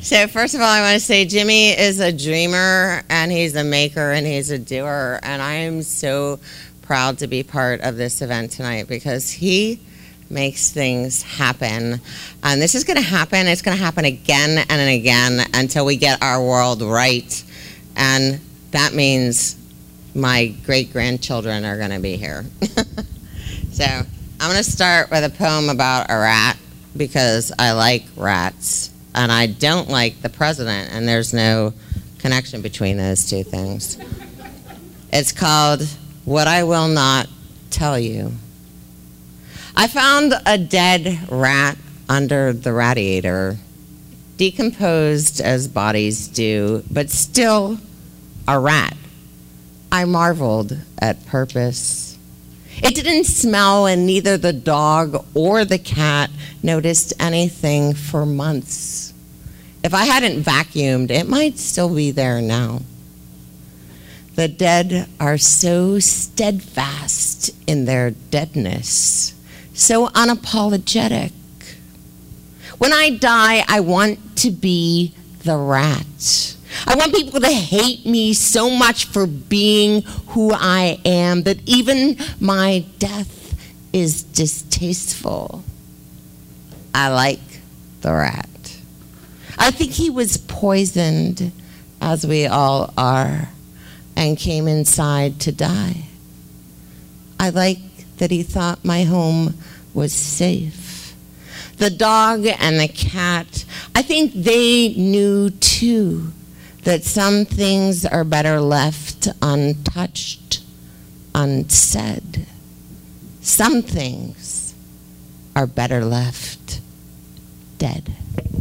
So first of all, I want to say Jimmy is a dreamer, and he's a maker, and he's a doer, and I am so proud to be part of this event tonight because he makes things happen. And this is going to happen. It's going to happen again and again until we get our world right. And that means my great-grandchildren are going to be here. So I'm going to start with a poem about a rat because I like rats. And I don't like the president, and there's no connection between those two things. It's called What I Will Not Tell You. I found a dead rat under the radiator, decomposed as bodies do, but still a rat. I marveled at purpose. It didn't smell, and neither the dog or the cat noticed anything for months. If I hadn't vacuumed, it might still be there now. The dead are so steadfast in their deadness, so unapologetic. When I die, I want to be the rat. I want people to hate me so much for being who I am that even my death is distasteful. I like the rat. I think he was poisoned, as we all are, and came inside to die. I like that he thought my home was safe. The dog and the cat, I think they knew too that some things are better left untouched, unsaid. Some things are better left dead.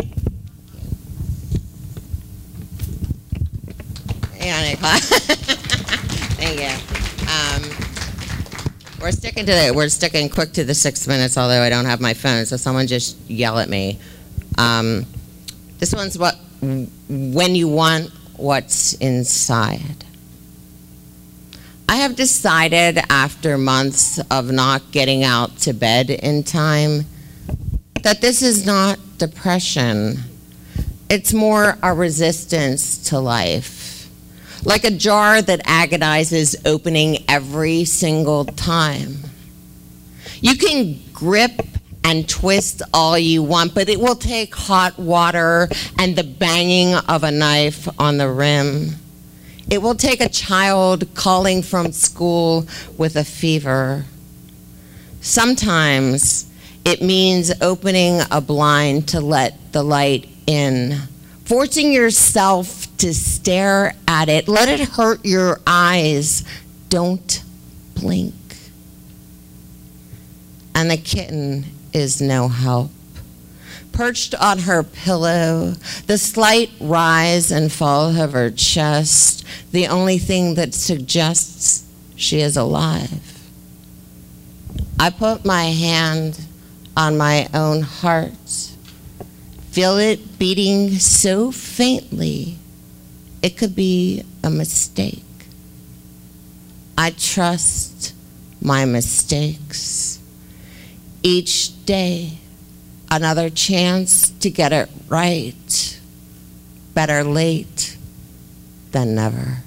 Thank you. We're sticking quick to the 6 minutes, although I don't have my phone, so someone just yell at me. This one's when you want what's inside. I have decided after months of not getting out to bed in time that this is not depression. It's more a resistance to life. Like a jar that agonizes opening every single time. You can grip and twist all you want, but it will take hot water and the banging of a knife on the rim. It will take a child calling from school with a fever. Sometimes it means opening a blind to let the light in, forcing yourself to stare at it. Let it hurt your eyes. Don't blink. And the kitten is no help. Perched on her pillow, the slight rise and fall of her chest, the only thing that suggests she is alive. I put my hand on my own heart, feel it beating so faintly it could be a mistake. I trust my mistakes. Each day, another chance to get it right. Better late than never.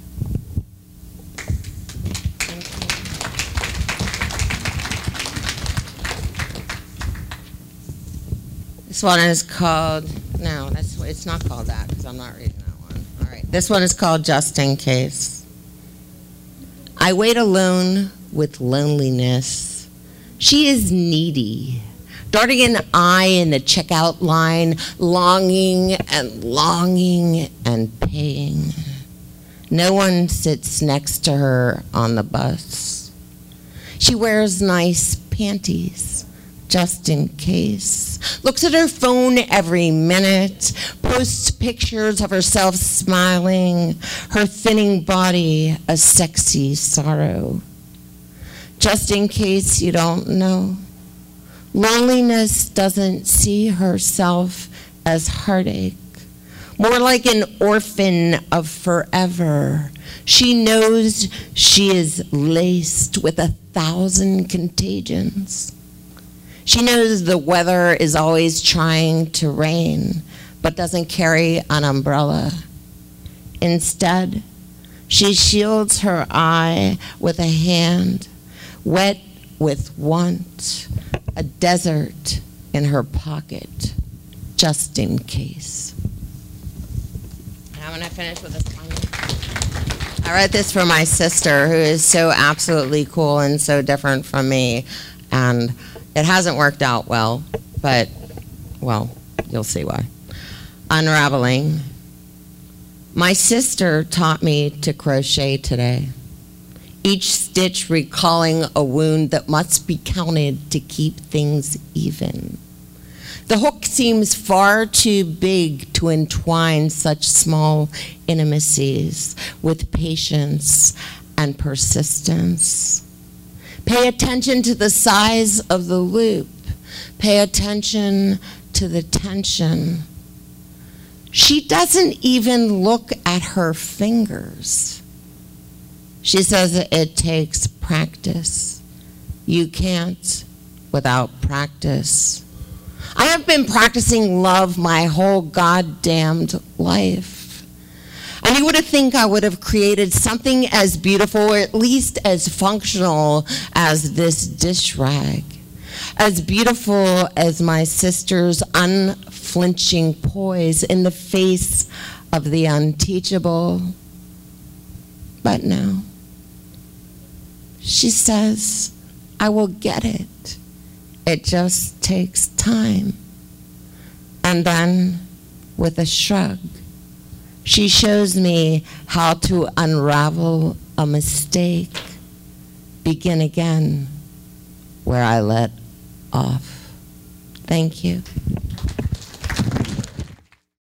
This one is called, no, it's not called that because I'm not reading that one. All right, this one is called Just in Case. I wait alone with loneliness. She is needy, darting an eye in the checkout line, longing and paying. No one sits next to her on the bus. She wears nice panties, just in case. Looks at her phone every minute, posts pictures of herself smiling, her thinning body a sexy sorrow. Just in case you don't know, loneliness doesn't see herself as heartache, more like an orphan of forever. She knows she is laced with 1,000 contagions. She knows the weather is always trying to rain, but doesn't carry an umbrella. Instead, she shields her eye with a hand, wet with want, a desert in her pocket, just in case. And I'm going to finish with this one. I wrote this for my sister, who is so absolutely cool and so different from me, and it hasn't worked out well, but, well, you'll see why. Unraveling. My sister taught me to crochet today, each stitch recalling a wound that must be counted to keep things even. The hook seems far too big to entwine such small intimacies with patience and persistence. Pay attention to the size of the loop. Pay attention to the tension. She doesn't even look at her fingers. She says it takes practice. You can't without practice. I have been practicing love my whole goddamned life. And you would have think I would have created something as beautiful, or at least as functional as this dish rag. As beautiful as my sister's unflinching poise in the face of the unteachable. But no. She says, I will get it. It just takes time. And then, with a shrug, she shows me how to unravel a mistake, begin again where I let off. Thank you.